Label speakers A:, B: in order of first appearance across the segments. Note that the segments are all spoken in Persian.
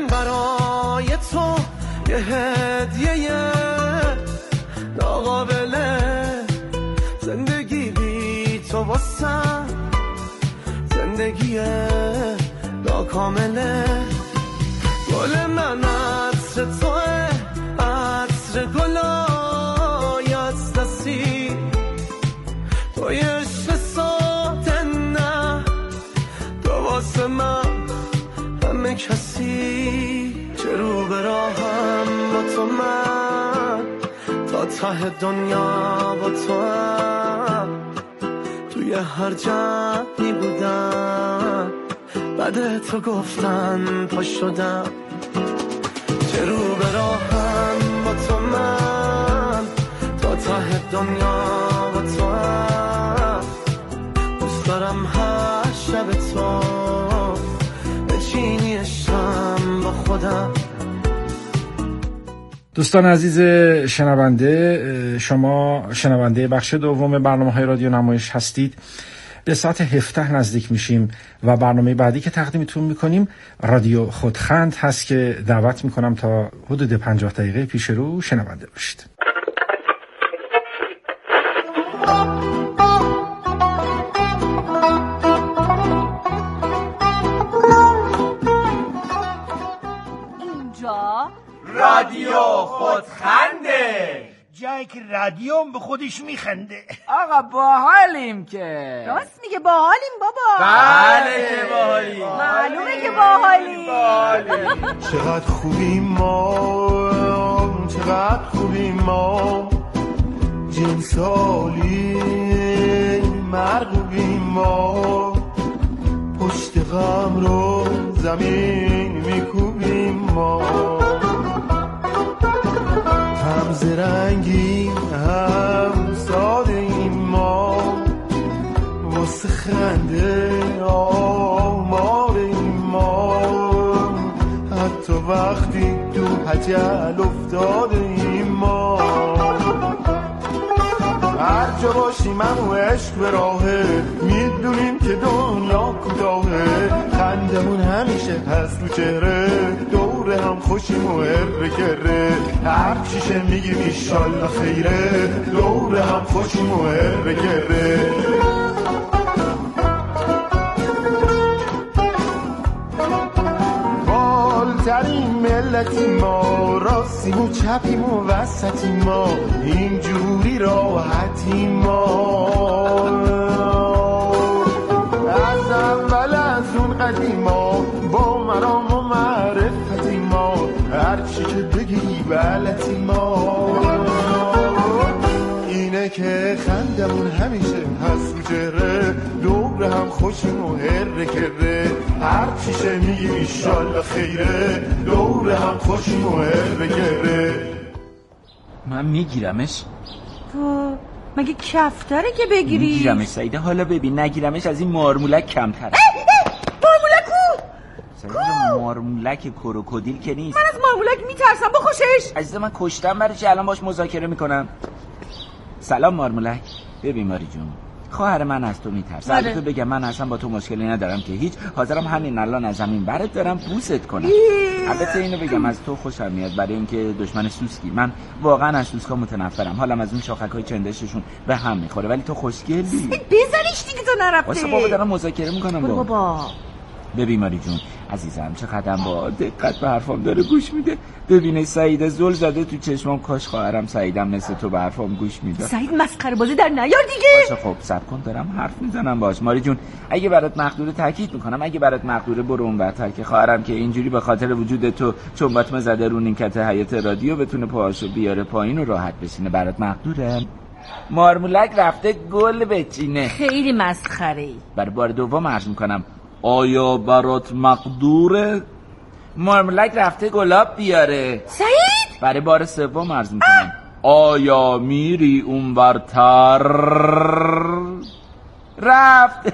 A: من برای تو یه هدیه ناقابله، زندگی بی تو واسم زندگی ناکامله. گل من عطر توه، عطر گلای از دستی، توی عشق ساده نه، تو واسه من همه کسی. چه رو به راهم با تو من، تا ته دنیا با تو هم، توی هر جمعی بودم بعد تو گفتن پا شدم. چه رو به راهم با تو من، تا ته دنیا با تو هم، دوست دارم هر شب تو بچینی عشقم با خودم.
B: دوستان عزیز شنونده، شما شنونده بخش دوم برنامه‌های رادیو نمایش هستید. به ساعت 17 نزدیک میشیم و برنامه بعدی که تقدیمتون میکنیم رادیو خودخند هست که دعوت میکنم تا حدود 50 دقیقه پیش رو شنونده باشید.
C: اینجا
D: رادیو خودخنده،
E: جایی که رادیوم به خودش میخنده.
D: آقا باحالیم که.
C: راست میگه باحالیم بابا.
D: بله که باحالیم،
C: معلومه که باحالیم.
A: چقدر خوبیم ما، چقدر خوبیم ما، جنسالی مرغوبیم ما، پشت غم رو زمین میکوبیم ما، هم زرنگیم هم ساده ایم ما، واسه خنده آماده ایم ما، حتی وقتی تو هجل افتاده ایم ما. هر جا باشیم همو عشق به راهه، میدونیم که دنیا کوتاهه، خندمون همیشه هست رو چهره، دور هم خوشیم و هر کره، هر چیشه میگیم ایشالله خیره، دور هم خوشیم و هر کره. بالترین ملتی ما، راستیم و چپیم و وسطیم ما، اینجوری راحتیم ما، از اول از اون قدیما، با مرام و معرفتیم ما، هرچی که بگی بلدیم ما، اینه که خندمون همیشه هست رو چهره، دور هم خوشیم و هر کره، هر چیشه میگیم ایشالله خیره، دور هم خوشیم و هر کره.
D: من میگیرمش.
C: تو مگه کفتره که بگیری؟
D: میگیرمش سعیده، حالا ببین نگیرمش از این مارمولک کمتره.
C: مارمولک کو؟
D: سعیده مارمولک کروکودیل که نیست.
C: من از مارمولک میترسم، بخوشش.
D: عزیز من کشتم برای چی الان باش مذاکره میکنم؟ سلام مارمولک. ببین ماری جون، خواهر من از تو میترسه. البته بگم من اصلا با تو مشکلی ندارم که هیچ، حاضرم همین الان از زمین برات دارم بوست کنم. البته اینو بگم از تو خوشم میاد برای اینکه دشمن سوسکی. من واقعا از سوسکا متنفرم، حالم از اون شاخکای چندششون به هم میخوره، ولی تو خوشگلی.
C: بزنیش دیگه، تو نرفته.
D: واسه بابا دارم مذاکره میکنم
C: بابا.
D: ببین ماری جون عزیزم، چقدر با دقت به حرفام داره گوش میده. ببینه سعید زل زده تو چشمام، کاش خواهرم سعیدم مثل تو به حرفام گوش میده.
C: سعید مسخره بازی در نیار دیگه.
D: باشه خب صبر کن، دارم حرف میزنم باش. ماری جون اگه برات مقدوره تاکید میکنم، اگه برات مقدوره برو اون برتر که خواهرم که اینجوری به خاطر وجود تو چون باتمه زده رو نیمکت حیاط رادیو بتونه پاهاشو بیاره پایین و راحت بشینه. برات مقدوره؟ مارمولک رفته گل بچینه.
C: خیلی مسخره‌ای.
D: برای بار دوم عرض میکنم آیا برات مقدوره؟ مارمولک رفته گلاب بیاره.
C: سعید
D: برای بار سوم عرض میکنم آیا میری اون برتر؟ رفت.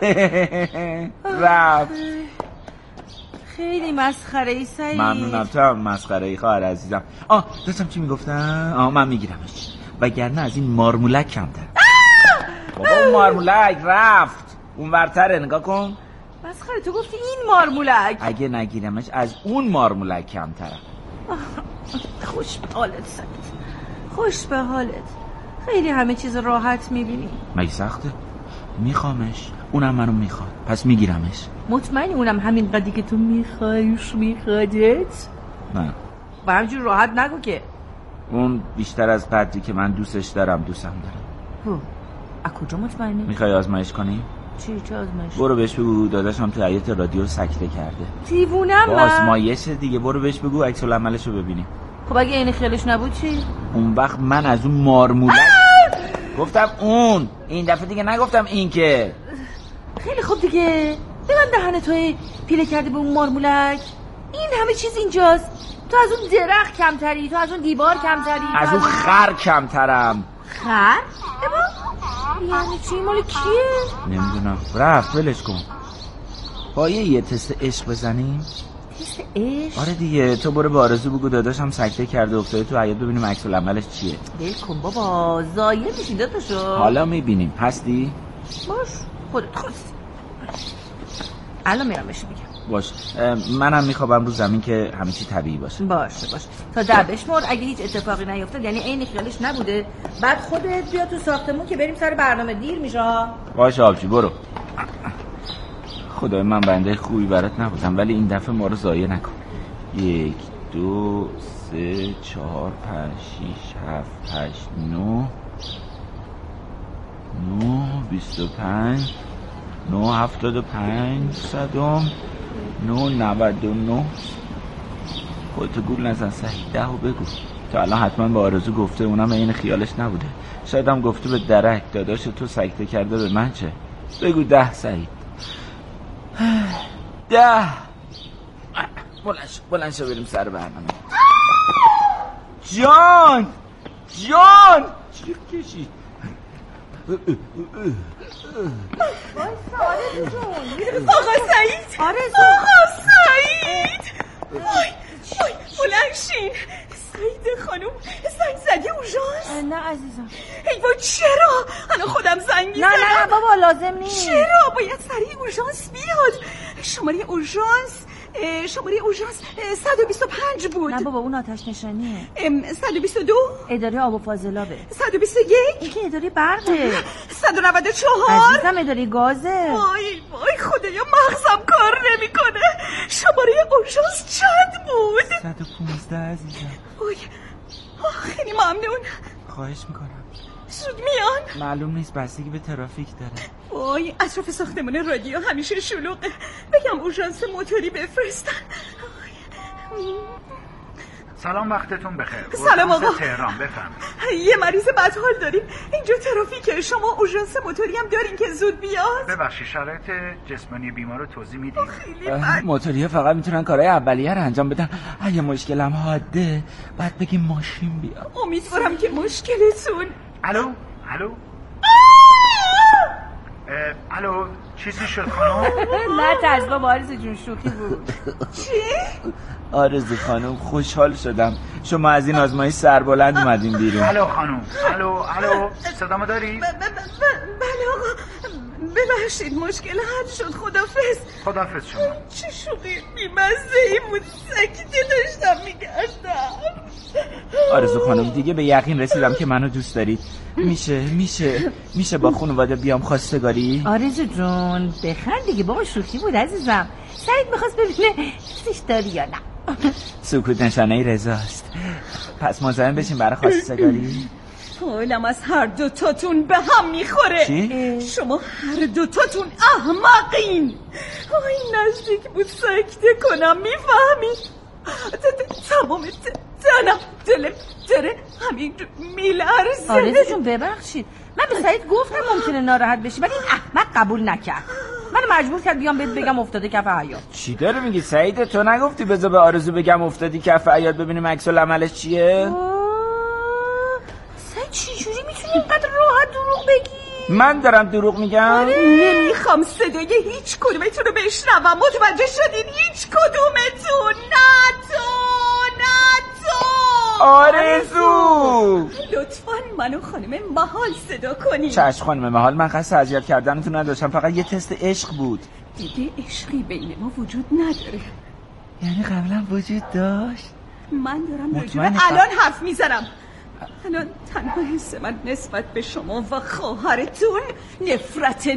C: خیلی مسخره ای سعید.
D: ممنونم، تو هم مسخره ای خواهر عزیزم. داشتم چی میگفتم؟ من میگیرمش وگرنه از این مارمولک کمتر. بابا مارمولک رفت اون برتره، نگاه کن.
C: مسخره، تو گفتی این مارمولک.
D: اگه نگیرمش از اون مارمولک کمترم.
C: خوش به حالت سعید، خوش به حالت. خیلی همه چیز راحت میبینی.
D: مگه سخته؟ میخوامش، اونم منو میخواد، پس میگیرمش.
C: مطمئنی اونم همین قدری که تو میخوایش میخوادت؟
D: نه،
C: با همجور راحت نگو که.
D: اون بیشتر از قدری که من دوستش دارم دوستم دارم.
C: از کجا مطمئنی؟
D: میخوای آزمایش کنی؟
C: چه آزمایش؟
D: برو بهش بگو داداشم تو حیاط رادیو سکته کرده.
C: دیوونم من.
D: آزمایش دیگه، برو بهش بگو عکس العملشو ببینیم.
C: خب اگه این خیالش نبود چی؟
D: اون وقت من از اون مارمولک گفتم اون، این دفعه دیگه نگفتم این که.
C: خیلی خوب دیگه، ببند دهن توی پیله کرده به اون مارمولک. این همه چیز اینجاست. تو از اون درخت کمتری، تو از اون دیوار کمتری،
D: از اون خر کمترم.
C: خر؟ یعنی چی؟ مال کیه؟
D: نمیدونم، رفت ولش کن. با یه تست عشق بزنیم؟
C: تست عشق؟
D: آره دیگه، تو برو به آرزو بگو داداشم سکته کرده افتاده تو حیاط، ببینیم عکس العملش چیه.
C: ول کن بابا، ضایع میشی داداشو.
D: حالا میبینیم. هستی؟
C: باش، خودت خواستی. الان میرم بهش میگم.
D: باش، منم میخوابم رو زمین که همه چی طبیعی باشه.
C: باشه تا 10 بشمر، اگه هیچ اتفاقی نیفتاد یعنی عین خیالش نبوده، بعد خودت بیا تو ساختمون که بریم سر برنامه، دیر میشه.
D: باشه آبجی، برو. خدای من بنده خوبی برات نبودم، ولی این دفعه ما رو ضایع نکن. 1 2 3 4 5 6 7 8 9 25 9 75 صدم 9 99. خودتو گول نزن سعید، 10 بگو. تا الان حتما به آرزو گفته، اونم این خیالش نبوده. شاید هم گفته به درک داداش تو سکته کرده به من چه. بگو 10 سعید. 10. بلند شو بریم سر برنامه. جان چیر کشید.
F: آقا سعید، آقا سعید، وای بلند شین. سعید خانم زنگ زدی اورژانس؟
C: نه عزیزم.
F: ای وای چرا؟ الان خودم زنگ میزنم.
C: نه بابا لازم نیست.
F: چرا؟ باید سریع اورژانس بیاد. شماره اورژانس 125 بود.
C: نه بابا اون آتش نشانیه.
F: 122
C: اداره آب و فاضلابه.
F: 121
C: این که اداره برقه.
F: 194
C: عزیزم اداره گازه.
F: وای خدایا مغزم کار نمیکنه. شماره اورژانس چند بود؟
D: 115 عزیزم.
F: وای خیلی ممنون.
D: خواهش میکنم.
F: زود میان؟
D: معلوم نیست، بستگی به ترافیک داره.
F: وای اطراف ساختمان رادیو همیشه شلوغه. بگم اورژانس موتوری بفرستن.
G: سلام، وقتتون بخیر.
F: سلام آقا.
G: تهران، بفرمایید.
F: یه مریض بدحال داریم اینجا، ترافیکه. شما اورژانس موتوری هم دارین که زود بیاد؟
G: ببخشید شرایط جسمانی بیمار رو توضیح میدید؟
D: موتوری‌ها فقط میتونن کارهای اولیه رو انجام بدن. اگه مشکلم حاده باید بگیم ماشین بیاد.
F: امیدوارم که مشکلتون.
G: الو چیزی شد خانم؟
C: نه ترس با آرزو جون، شوخی بود.
F: چی؟
D: آرزو خانم خوشحال شدم شما از این آزمایش سربلند اومدین بیرون.
G: الو خانم، الو صدامو داری؟
F: بله آقا، ببخشید مشکل حل شد. خدافظ
G: شما.
F: چه شوخی بیمزه‌ای بود. سکته داشتم میگردم.
D: آرزو خانم دیگه به یقین رسیدم که منو دوست دارید. میشه با خانواده بیام خواستگاری؟
C: آرزو جون بخند دیگه بابا، شوخی بود عزیزم. سعید میخواست ببینه دوستش داری یا نه.
D: سکوت نشانه رضاست. پس مزاحم بشین برای خواستگاری؟
F: حالم از هر دوتاتون به هم میخوره.
D: چی؟
F: شما هر دوتاتون احمقین. نزدیک بود سکته کنم، میفهمی؟ تمام تنم دلم داره همین میلرزه.
C: آرزو جون ببخشید، من به سعید گفتم ممکنه ناراحت بشی ولی این احمق قبول نکرد. من مجبور کرد بیام بهت بگم افتاده کف حیاط.
D: چی داره میگی سعید؟ تو نگفتی بذار به آرزو بگم افتادی کف حیاط ببینیم عکس العملش چیه؟
C: سعید چجوری میتونی اینقدر راحت دروغ بگی؟
D: من دارم دروغ میگم؟
F: نمیخوام صدای هیچ کدومتون رو بشنوم. متوجه شدین؟ هیچ کدومتون. نه تو
D: آرزو
F: لطفاً منو خانم محال صدا کنین.
D: چشم خانم محال، من قصد اذیت کردنتون نداشتم، فقط یه تست عشق بود.
F: دیگه عشقی بین ما وجود نداره.
D: یعنی قبلا وجود داشت؟
F: من دارم راجع به الان حرف میزنم. الان تنها حس من نسبت به شما و خواهرتون نفرت.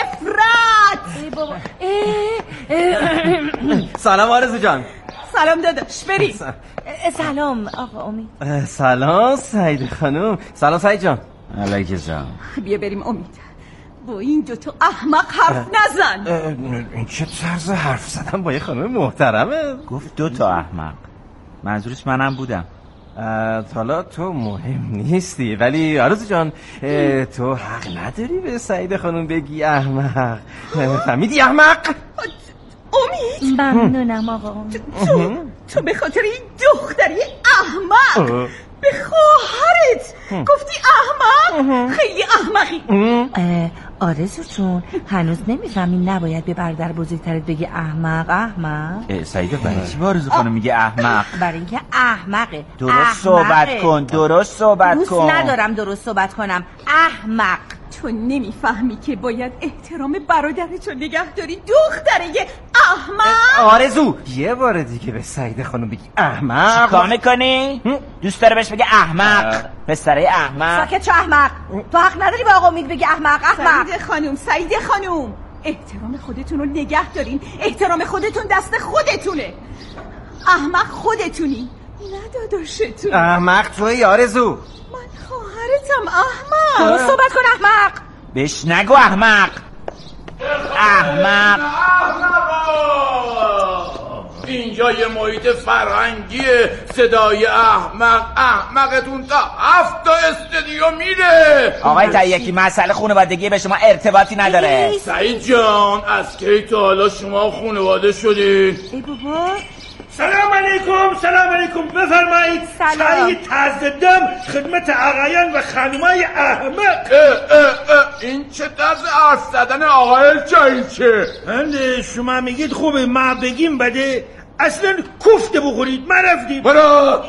H: سلام آرزو جان.
F: سلام داداش، بریم.
C: سلام آقا امید.
H: سلام سعید خانم. سلام سعید جان.
D: علیک سلام.
F: بیا بریم امید. با این دوتا احمق حرف نزن.
H: این چه طرز حرف زدن با یه خانم محترمه؟
D: گفت دوتا احمق، منظورش منم بودم.
H: حالا تو مهم نیستی، ولی آرزو جان تو حق نداری به سعید خانم بگی احمق. فهمیدی احمق؟
F: امید
C: ممنونم آقا امید.
F: تو به خاطر این دختری احمق به خواهرت گفتی احمق؟ خیلی احمقی.
C: آرزو جون هنوز نمیفهمی نباید به برادر بزرگترت بگی احمق.
D: سعیده برای چی به آرزو خانم میگه احمق؟
C: برای اینکه احمقه.
D: درست صحبت کن. دوست
C: ندارم درست صحبت کنم. احمق.
F: تو نمیفهمی که باید احترام برادرتو نگه داری دختره احمق؟
H: آرزو یه بار دیگه به سعید خانم بگی احمق.
D: چیکار میکنی؟ دوست داره بهش بگه احمق. پسره احمق.
C: ساکت شو احمق. تو حق نداری به آقا امید بگی احمق.
F: سعید خانم احترام خودتون رو نگه دارین. احترام خودتون دست خودتونه. احمق خودتونی، نه داداشتون.
H: احمق توی آرزو.
F: من خواهرتم احمق.
C: درست صحبت کن احمق.
D: بهش نگو احمق. احمق.
I: اینجا یه محیط فرهنگیه. صدای احمقتون تا 7 تا استودیو میره.
D: آقای تاییکی مسئله خانوادگی به شما ارتباطی نداره.
I: سعید جان از کی تا حالا شما خانواده شدین؟
C: ای بابا
E: سلام علیکم بفرمایید. چای تازه دم خدمت آقایان و خانمای احمق.
I: این چه طرز حرف زدن آقای چایچه؟
E: شما میگید خوبه، ما بگیم بده. اصلا کوفته بخورید. ما رفتیم.
I: برا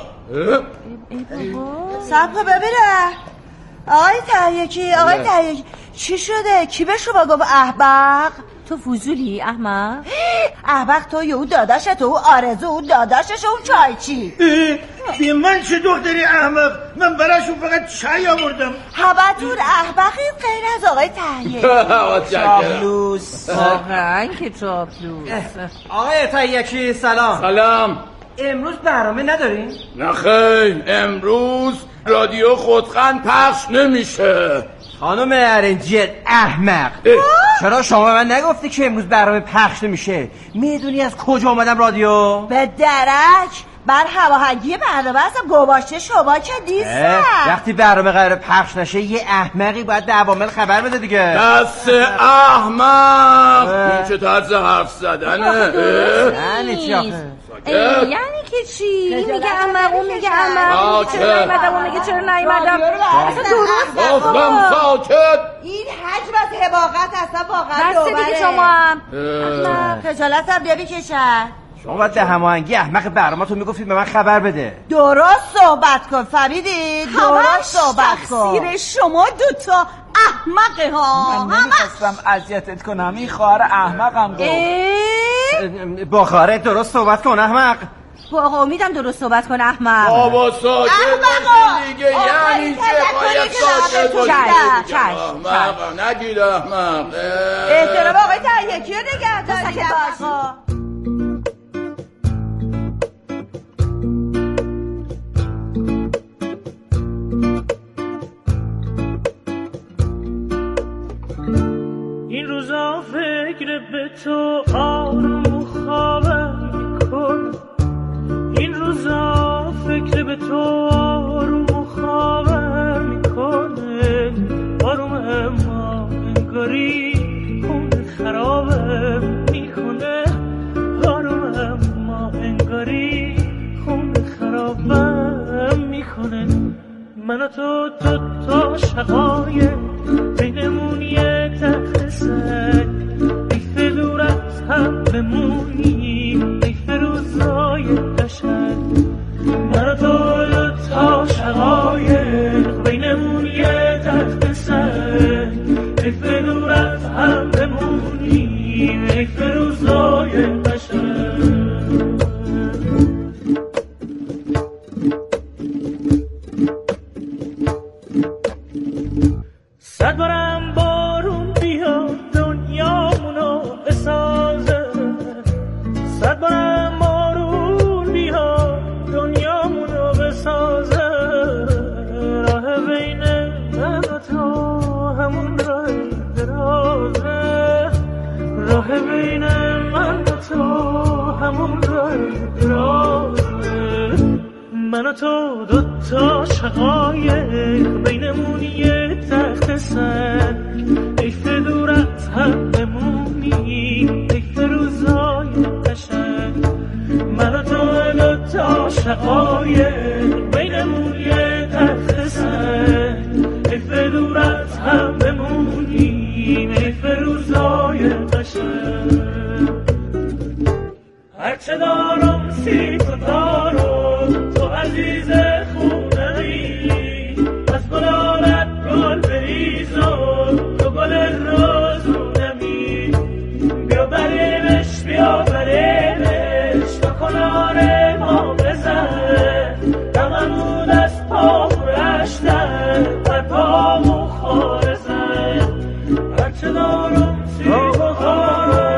C: صبح ببینه. آقای تاییکی چی شده؟ کی به شما گفت احمق؟ تو فضولی احمق؟ احمق تو یا اون داداشت، اون آرزو، اون داداشش، اون چایچی.
E: بی من چه دختری احمق؟ من براشون فقط چای آوردم.
C: همتون احمقی غیر از آقای تاییکی.
D: چاپلوس.
C: واقعا که چاپلوس.
H: آقای تاییکی سلام. امروز برنامه ندارین؟
I: نه خیر، امروز رادیو خودخند پخش نمیشه.
H: خانم ارنجیت احمق، چرا شما به من نگفتی که امروز برنامه پخش نمیشه؟ میدونی از کجا اومدم رادیو؟
C: به درک بر هماهنگی برنامه اصلا گواشه شما که نیستم.
H: وقتی برنامه قرار پخش نشه یه احمقی باید به عوامل خبر بده دیگه.
I: دست احمق. این چه طرز حرف زدنه؟
H: یعنی چی آخه؟
C: یعنی که چی؟ میگه احمق، اون میگه احمق. چرا نیومدم، اون میگه چرا نیومدم. اصلا درست
I: گفتم ساکت.
C: این حجم از حماقت اصلا واقعا دوباره. بس دیگه شما هم خجالت هم بکشن.
H: شما باید به هماهنگی احمق برنامه تو میگفتید به من خبر بده.
C: درست صحبت کن، فهمیدی؟ درست صحبت کن.
F: تقصیر شما دوتا احمقه ها.
D: من نمیخواستم اذیتت کنم. این خواهر احمقم گفت.
H: با خواهرت درست صحبت کن احمق.
C: با آقا امیدم درست صحبت کن احمق.
I: بابا ساکت باشین دیگه. یعنی چه باید ساکت باشین؟ احمق نگید احمق.
C: احترام آقای تاییکی رو نگه دارید آقا.
J: این روزا فکر به تو آروم و خوابم میکنم. این روزا فکر به تو آروم و خوابم میکنه. آروم اما انگاری خونه خرابم میکنه. آروم اما انگاری خونه خرابم میکنه. من و تو تا شقای بینمون یه تخت سگ. ایف دور از هم بمونی، ایف روزای قشنگ. من و تو تا شقایق بینمون یه تخت سگ. ایف دور از هم بمونی، ایف همون راه من و تو دوتا شقایق بینمون یه تخت سر حیف دور از هم بمونی حیف روزای قشنگ من و تو دوتا شقایق بینمون یه تخت سر حیف دور از هم بمونی حیف روزای قشنگ هرچه دارم سی تو دارم تو عزیز خونمی از گلانت گل بریزم تو گل روزونمی بیا بریمش تا کنار ما بزن دممون از پا برشتن بر پامو خاره زن هرچه دارم سی تو دارم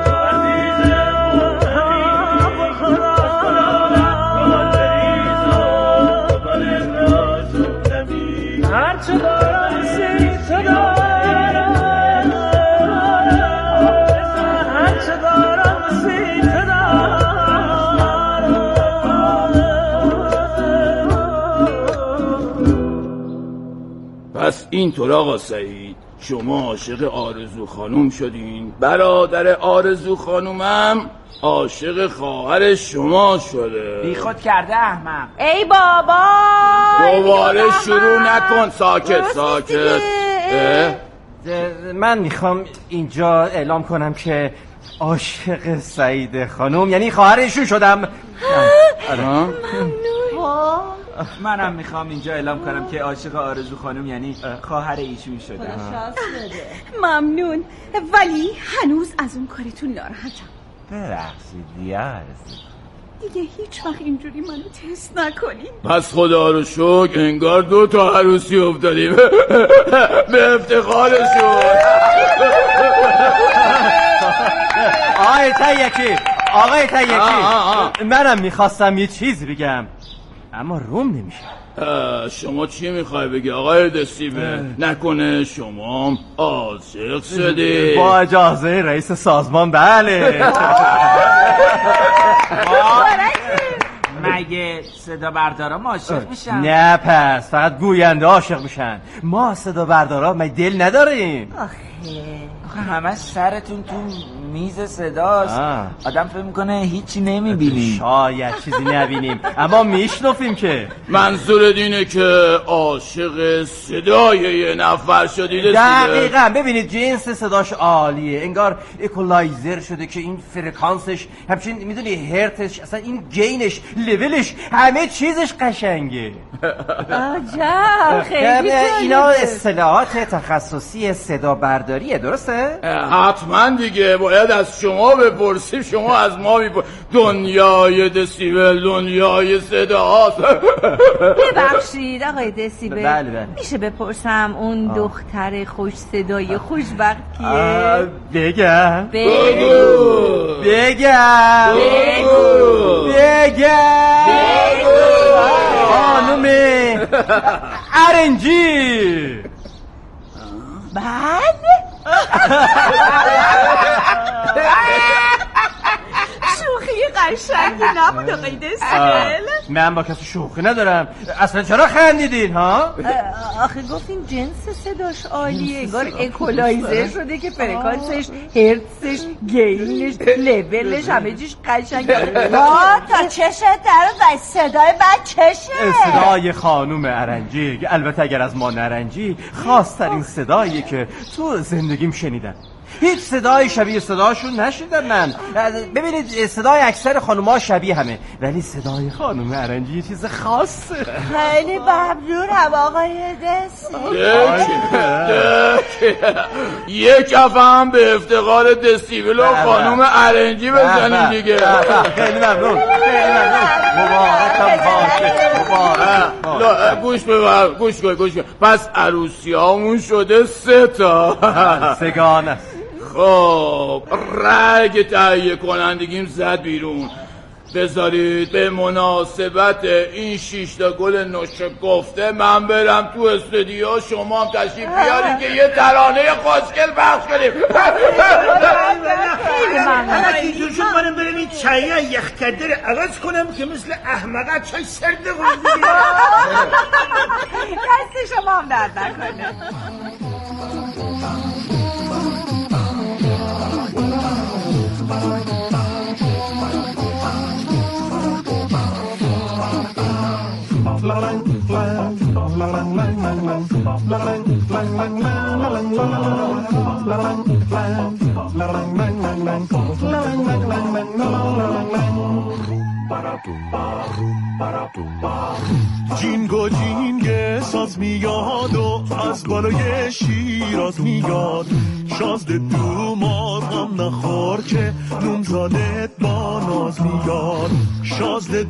I: پس اینطور آقا سعید شما عاشق آرزو خانوم شدین، برادر آرزو خانومم عاشق خواهر شما شده.
D: بی خود کرده احمق.
C: ای بابا
I: دوباره شروع نکن. ساکت.
H: من میخوام اینجا اعلام کنم که عاشق سعید خانوم یعنی خواهر ایشون شدم.
D: منم میخوام اینجا اعلام کنم که عاشق آرزو خانم یعنی خواهر ایشون شدم.
F: ممنون، ولی هنوز از اون کارتون ناراحتم.
H: ببخشید دیگه
F: دیگه هیچ وقت اینجوری منو تست نکنین.
I: پس خدا رو شکر انگار 2 تا عروسی افتادیم. به افتخارشون.
H: آقای تیکی منم میخواستم یه چیز بگم اما روم نمیشه.
I: شما چی میخوای بگی آقای دستیبه؟ نکنه شما عاشق شدی؟
H: با اجازه رئیس سازمان بله.
D: مگه صدا بردارا عاشق میشن؟
H: نه پس فقط گوینده عاشق میشن. ما صدا بردارا مگه دل نداریم؟
D: آخه همه سرتون تو میز صداست. آدم فکر میکنه هیچی نمیبینیم.
H: شاید چیزی نبینیم اما میشنفیم که.
I: منظورت اینه که عاشق صدای یه نفر شدید؟
H: دقیقاً. ببینید جنس صداش عالیه، انگار اکولایزر شده که این فرکانسش همچین میدونی هرتش اصلا این گینش لولش همه چیزش قشنگه.
C: عجب خیلی
I: اینا
H: اصطلاحات تخصصی صدا برداریه درسته؟
I: حتما دیگه باید از شما بپرسیم، شما از ما دنیای دسیبل دنیای صدا هست.
C: ببخشید آقای دسیبل
H: بله.
C: میشه بپرسم اون دختر خوش صدای خوشبخت کیه؟
H: بگم خانم ارنجی.
C: بله
F: شوخی قشنگی نبود آقای دسیبل.
H: من با کسی شوخی ندارم. اصلا چرا خندیدین ها؟
C: آخه گفتین جنس صداش عالیه، انگار اکولایزر شده که فرکانسش هرتزش گینش لولش همه چیش قشنگه. تا چشت در و صدای بد چشه.
H: صدای خانوم ارنجی، البته اگر از ما نرنجی، خاص‌ترین صدایی که تو زندگیم شنیدم. هیچ صدای شبیه صداشون نشیدم من. ببینید صدای اکثر خانوما شبیه همه ولی صدای خانوم ارنجی یه چیز خاصه.
C: خیلی ممنونم آقای دستی.
I: یک کفه هم به افتخار دستیبل و خانوم ارنجی بزنیم دیگه.
H: خیلی ممنون. مبارکم باشه.
I: گوش کن. پس عروسی هامون شده 3 تا.
H: سگان است.
I: خب رگ تهیه کنندگیم زد بیرون. بذارید به مناسبت این 6 تا گل نوشگفته من برم تو استودیو، شما هم تشریف بیارید که یه ترانه خوشگل پخش کنیم.
E: اگه اینجور شد منم برم این چایه یخکده رو عوض کنم که مثل احمقه چای سرد خوردی.
F: دست شما هم درد نکنه.
A: جینگو جینگ ساز میاد و از بالای شیراز میاد، شازده دوماد هم نخور که نونزادت با ناز میاد. شازده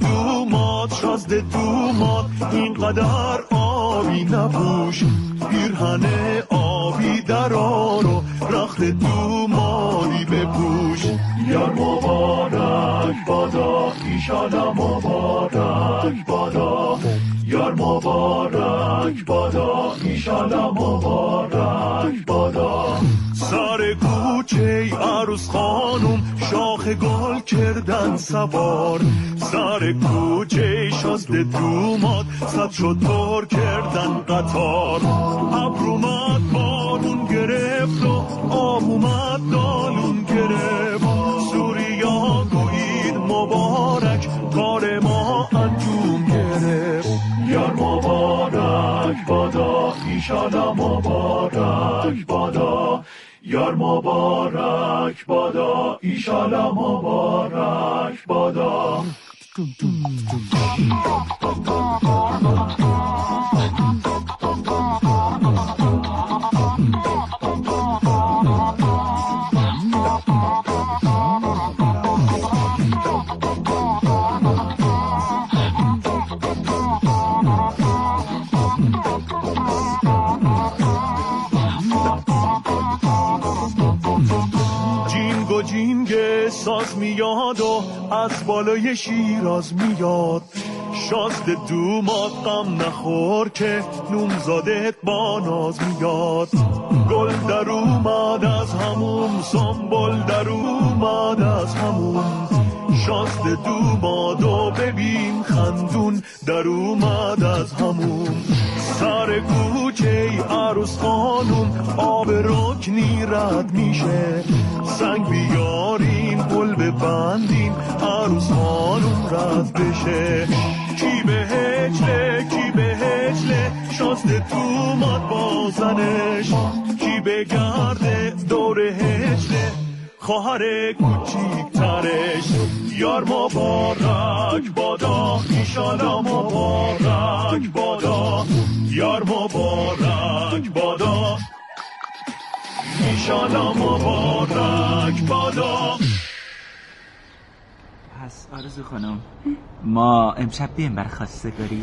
A: دوماد اینقدر آبی نپوش، پیرهن آبی درار و رخت دومادی بپوش. یار مبارک بادا ایشالا مبارک بادا، یار مبارک بادا ایشالا مبارک بادا. سر کوچه عروس خانوم شاخ گل کردن سوار، سر کوچه شازده دوماد صد شتر کردن قطار. ابر اومد بارون گرفت و آب اومد دالون گرفت، سوریا گوید مبارک کار ما انجام گرفت. یار مبارک بادا ایشالا مبارک بادا، یار مبارک بادا ایشالا مبارک بادا. ساز میاد و از بالای شیراز میاد، شازده دوماد غم نخور که نونزادت با ناز میاد. گل در اومد از همون، سنبل در اومد از همون، شازده دومادو ببین خندون در اومد از همون. سر کوچه عروس خانوم آب رکنی رد میشه، سنگ بیارین پل ببندین عروس خانوم رد بشه. کی به هجله شازده دوماد با زنش، کی به گرده دور هجله خواهر کوچیک ترش. یار مبارک بادا ایشالا مبارک بادا، یار مبارک بادا ایشالا مبارک بادا.
D: پس آرزو خانم ما امشب بیم برای خواستگاری؟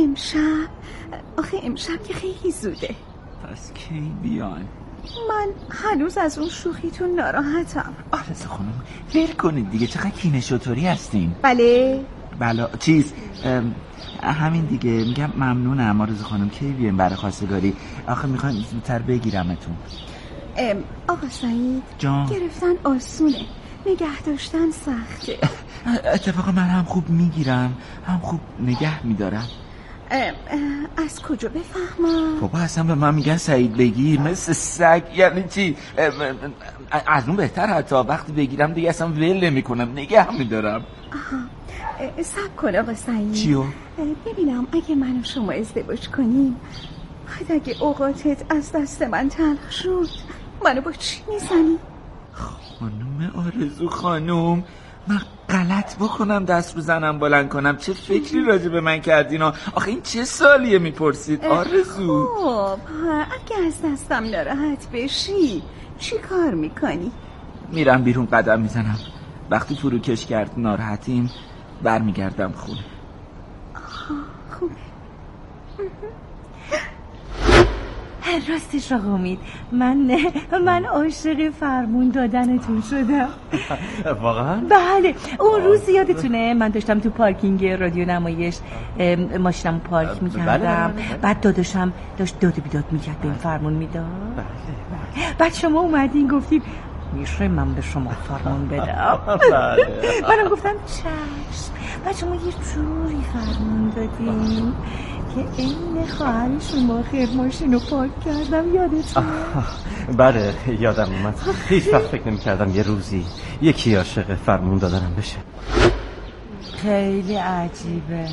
F: امشب که خیلی زوده.
D: پس کی بیان؟
F: من هنوز از اون شوخیتون ناراحتم.
D: آرزو خانم ول کنید دیگه، چقدر کینه شطوری هستین.
F: بله
D: چیز همین دیگه، میگم ممنونم آرزو خانم. کی بیان برای خواستگاری؟ آخه میخوایم زودتر بگیرمتون.
F: آقا سعید
D: جان،
F: گرفتن آسونه، نگه داشتن سخته.
D: اتفاقا من هم خوب میگیرم هم خوب نگه میدارم.
F: از کجا بفهمم؟
D: بابا اصلا به من میگن سعید بگیر مثل سگ. یعنی چی؟ از اون بهتر، حتی وقتی بگیرم دیگه اصلا ول نمیکنم، نگه میدارم.
F: صبر کن آقا سعید.
D: چیو؟
F: ببینم اگه من و شما ازدواج کنیم، بعد اگه اوقاتت از دست من تلخ شد منو با چی میزنی؟
D: خانم آرزو خانم، من غلط بکنم دست رو زنم بلند کنم؟ چه فکری راجع به من کردین؟ آخه این چه سالیه میپرسید آرزو؟
F: خب اگه از دستم ناراحت بشی چی کار میکنی؟
D: میرم بیرون قدم میزنم، وقتی فروکش کرد ناراحتیم برمیگردم خونه.
F: خوبه.
C: راستش آقا امید، من عاشق فرمون دادنتون شدم.
H: واقعا؟
C: بله، اون روز یادتونه من داشتم تو پارکینگ رادیو نمایش ماشینم پارک میکردم، بعد داداشم داشت داد و بیداد میکرد به این فرمون میداد. بعد شما اومدین گفتید میشه من به شما فرمان بدم. منم گفتم چشم. بعد شما یه جوری فرمان دادین که این خواهر شما خیر ماشین رو پارک کردم. یادتونه؟
H: بله یادم اومد. هیچ وقت فکر نمی کردم یه روزی یکی عاشق فرمون دادنم بشه.
C: خیلی عجیبه.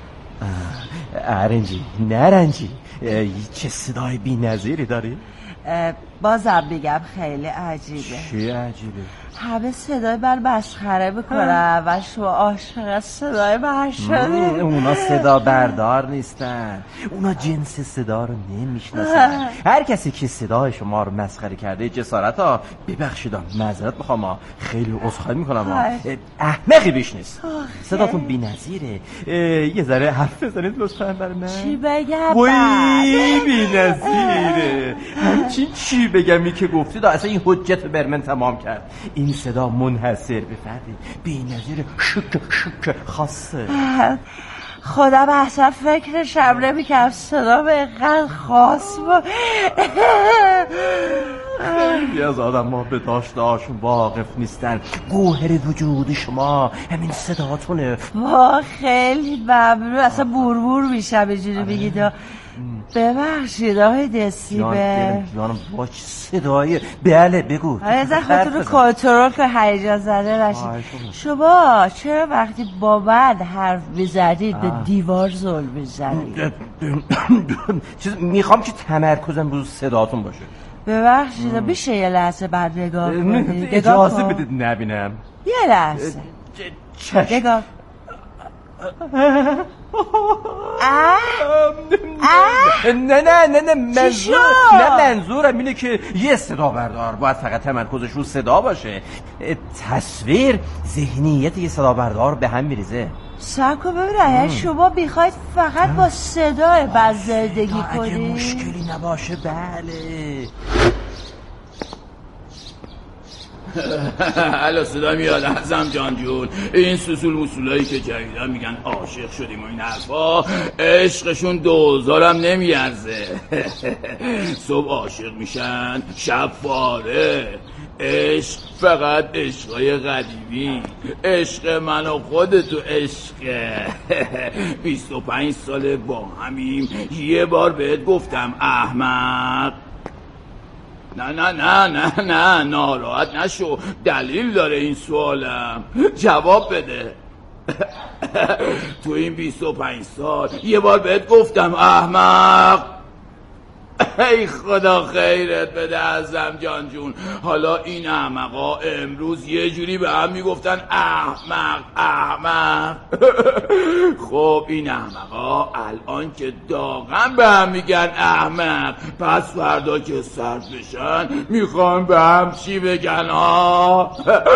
H: نرنجی چه صدای بی نظیری داری؟
C: بازم بگم خیلی عجیبه.
H: چی عجیبه؟
C: همه صدای من مسخره میکنن و شما عاشق صدای من شدید.
H: اونا صدا بردار نیستن، اونا جنس صدا رو نمیشناسن. هر کسی که صدای شما رو مسخره کرده جسارت ها ببخشید معذرت میخوام، خیلی عذرخواهی میکنم، احمقی بیش نیست. صداتون بی‌نظیره. یه ذره حرف بزنید لطفا برای من.
C: چی بگم؟
H: وای بی‌نظیره. همچین چی بگمی که گفتید اصلا این حجت بر من تمام کرد. این صدا منحصر به فردی بی‌نظیر شک خاصه.
C: خودم اصلا فکرشم نمی‌کردم صدا به اینقدر خاص بود.
H: خیلی از آدم ها به داشته‌هاشون واقف نیستن. گوهر وجود شما همین صداتونه.
C: خیلی ممنون. اصلا بور میشم اینجوری بگید. ببخشید آقای دسیبه.
H: جانم با چه صدایی؟ بله بگو.
C: ازا خودتون رو کنترل که هیجان زده نشید. شما چرا وقتی با من حرف میزنید به دیوار ظلم میزنید؟
H: میخوام که تمرکزم رو صداتون باشه.
C: ببخشید میشه یه لحظه بعد نگاه کنید؟
H: اجازه بدید نبینم.
C: یه لحظه نگاه.
H: نه منظورم اینه که یه صدا بردار باید فقط تمرکزش رو صدا باشه. تصویر ذهنیت یه صدا بردار به هم میریزه.
C: ساکو ببینید شما میخواید فقط با صدای بر زندگی کنید؟
H: اگه مشکلی نباشه بله.
I: الان صدا میاد اعظم جون. این سوسول موسولایی که جدیدن میگن عاشق شدیم و این حرفا، عشقشون 2000 هم نمیارزه. صبح عاشق میشن شب فاره. عشق فقط عشقای قدیمی، عشق من و خودتو عشقه. 25 ساله با همیم. یه بار بهت گفتم احمق؟ نه ناراحت نشو، دلیل داره این سوالم، جواب بده. تو این 25 سال یه بار بهت گفتم احمق؟ ای خدا خیرت بده اعظم جون. حالا این احمقا امروز یه جوری به هم میگفتن احمق. خب این احمقا الان که داغم به هم میگن احمق، پس فردا که سرد بشن میخوان به هم چی بگن ها؟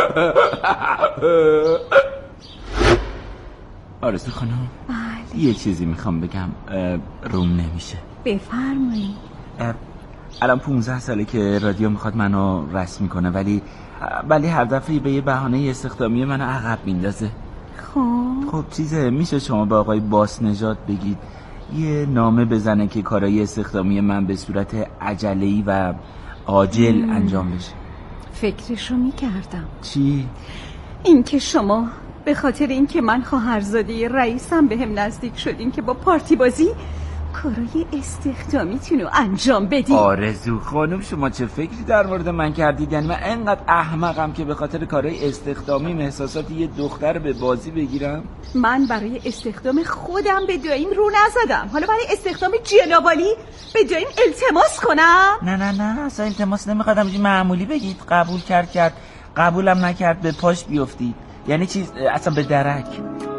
D: آرزو خانم یه چیزی میخوام بگم، روم نمیشه.
F: بفرمایید.
D: الان 15 ساله که رادیو میخواد منو رسمی کنه، ولی هر دفعه به یه بهانه استخدامی منو عقب میندازه. خب چیزه میشه شما به آقای باس نژاد بگید یه نامه بزنه که کارهای استخدامی من به صورت عجله‌ای و عاجل انجام بشه.
F: فکرشو میکردم.
D: چی؟
F: این که شما به خاطر اینکه من خواهرزاده رئیسم به هم نزدیک شدین که با پارتی بازی کارای استخدامیتون رو انجام بدین.
D: آرزو خانم شما چه فکری در مورد من کردید؟ یعنی من انقدر احمقم که به خاطر کارای استخدامی احساسات یه دختر به بازی بگیرم؟
F: من برای استخدام خودم به دایم رو نزدم، حالا برای استخدام جنابالی به دایم التماس کنم؟
D: نه اصلا التماس نمیخوادم، اینجوری معمولی بگید قبول کرد، قبولم نکرد به پاش بیافتید. یعنی چیز اصلا به درک.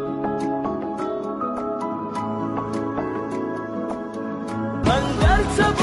J: من در